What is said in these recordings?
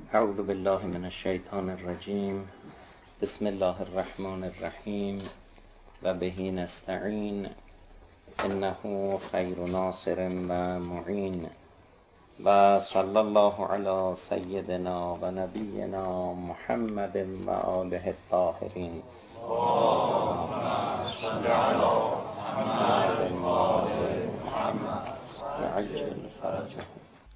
اعوذ بالله من الشیطان الرجیم. بسم الله الرحمن الرحیم و به نستعین انه خیر ناصر و معین و صلی الله علی سیدنا و نبینا محمد و آله الطاهرین. اللهم صل علی محمد و آل محمد و عجل فرجه.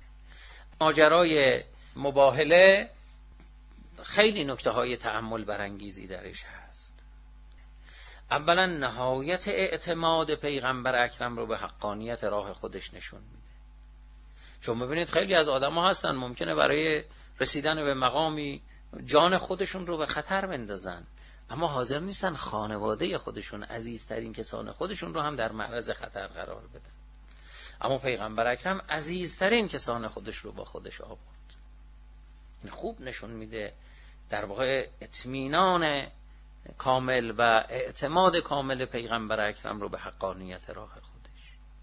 ماجرای مباهله خیلی نکته های تأمل برانگیزی درش هست. اولا نهایت اعتماد پیغمبر اکرم رو به حقانیت راه خودش نشون میده. چون ببینید خیلی از آدم ها هستن ممکنه برای رسیدن به مقامی جان خودشون رو به خطر بندازن، اما حاضر نیستن خانواده خودشون، عزیزترین کسان خودشون رو هم در معرض خطر قرار بدن. اما پیغمبر اکرم عزیزترین کسان خودش رو با خودش آورد. این خوب نشون میده در واقع اطمینان کامل و اعتماد کامل پیغمبر اکرم رو به حقانیت راه خودش.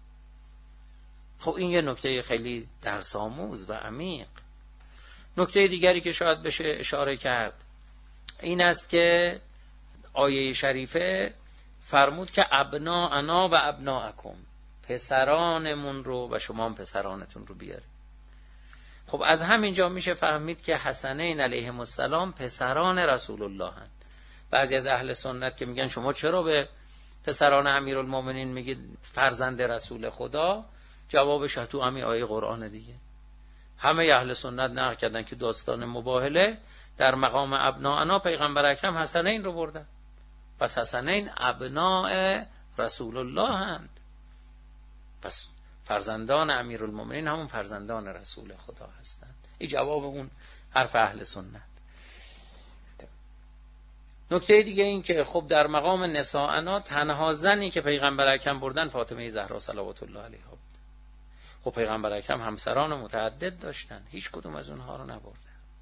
خب این یه نکته خیلی درس آموز و عمیق. نکته دیگری که شاید بشه اشاره کرد این است که آیه شریفه فرمود که ابناءنا و ابناءکم، پسرانمون رو و شما هم پسرانتون رو بیارید. خب از همینجا میشه فهمید که حسنین علیهم السلام پسران رسول الله هن. بعضی از اهل سنت که میگن شما چرا به پسران امیرالمومنین میگید فرزند رسول خدا، جوابش تو همین آیه قرآن دیگه. همه اهل سنت نقل کردن که داستان مباهله در مقام ابناءنا پیغمبر اکرم حسنین رو بردن. پس حسنین ابناء رسول الله هند. پس فرزندان امیرالمومنین همون فرزندان رسول خدا هستند. این جواب اون حرف اهل سنت. نکته دیگه این که خب در مقام نساءنا تنها زنی که پیغمبر اکرم بردن فاطمه زهرا صلوات الله علیها بود. خب پیغمبر اکرم همسران متعدد داشتن، هیچ کدوم از اونها رو نبردن.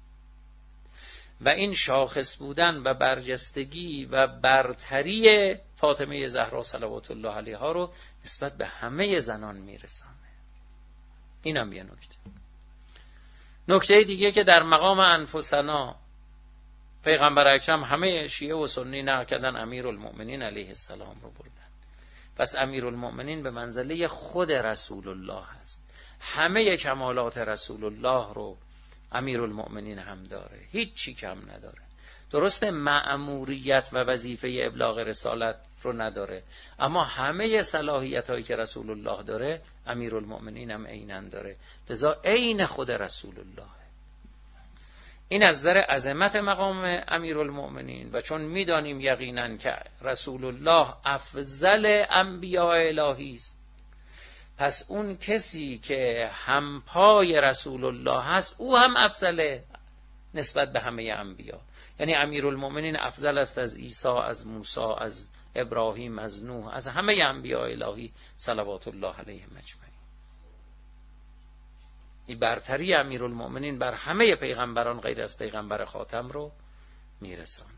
و این شاخص بودن و برجستگی و برتری فاطمه زهرا صلوات الله علیها رو نسبت به همه زنان میرسانه. اینم یه نکته. نکته دیگه که در مقام انفسنا پیغمبر اکرم همه شیعه و سنی نقل کردن امیرالمومنین علیه السلام رو بردن. پس امیرالمومنین به منزله خود رسول الله هست. همه کمالات رسول الله رو امیرالمومنین هم داره، هیچ چی کم نداره. درسته مأموریت و وظیفه ابلاغ رسالت رو نداره، اما همه صلاحیت هایی که رسول الله داره امیرالمومنین هم عیناً داره. لذا عین خود رسول الله. این از نظر عظمت مقام امیرالمومنین و چون میدانیم یقیناً که رسول الله افضل انبیاء الهی است، پس اون کسی که همپای رسول الله هست او هم افضل نسبت به همه انبیا. یعنی امیرالمومنین افضل است از عیسی، از موسی، از ابراهیم، از نوح، از همه انبیاء الهی صلوات الله علیهم اجمعین. این برتری امیرالمومنین بر همه پیغمبران غیر از پیغمبر خاتم رو میرساند.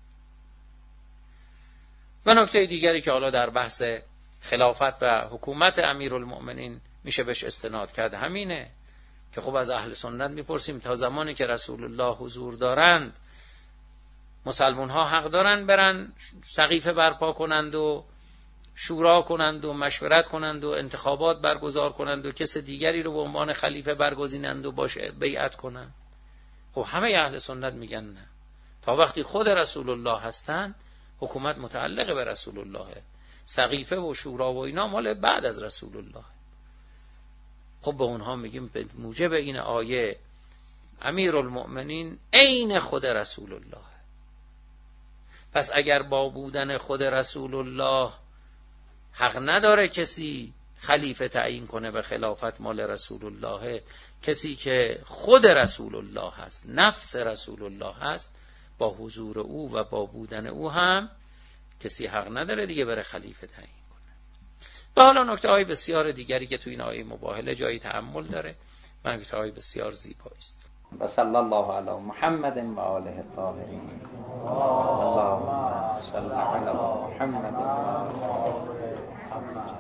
و نکته دیگری که حالا در بحث خلافت و حکومت امیرالمومنین میشه بهش استناد کرد همینه که خب از اهل سنت میپرسیم تا زمانی که رسول الله حضور دارند مسلمان ها حق دارن برن سقیفه برپا کنند و شورا کنند و مشورت کنند و انتخابات برگزار کنند و کس دیگری رو به عنوان خلیفه برگزینند و باش بیعت کنند؟ خب همه اهل سنت میگن نه، تا وقتی خود رسول الله هستن حکومت متعلق به رسول الله، سقیفه و شورا و اینا مال بعد از رسول الله. خب به اونها میگیم به موجب این آیه امیرالمومنین عین خود رسول الله. پس اگر با بودن خود رسول الله حق نداره کسی خلیفه تعیین کنه به خلافت مال رسول الله، کسی که خود رسول الله هست، نفس رسول الله هست، با حضور او و با بودن او هم کسی حق نداره دیگه بره خلیفه تعیین کنه. و حالا نکته های بسیار دیگری که تو این آیه مباهله جایی تأمل داره و نکته های بسیار زیبایی است. و صلی الله علی محمد و آله الطاهرین. اللهم صل علی محمد و آله محمد.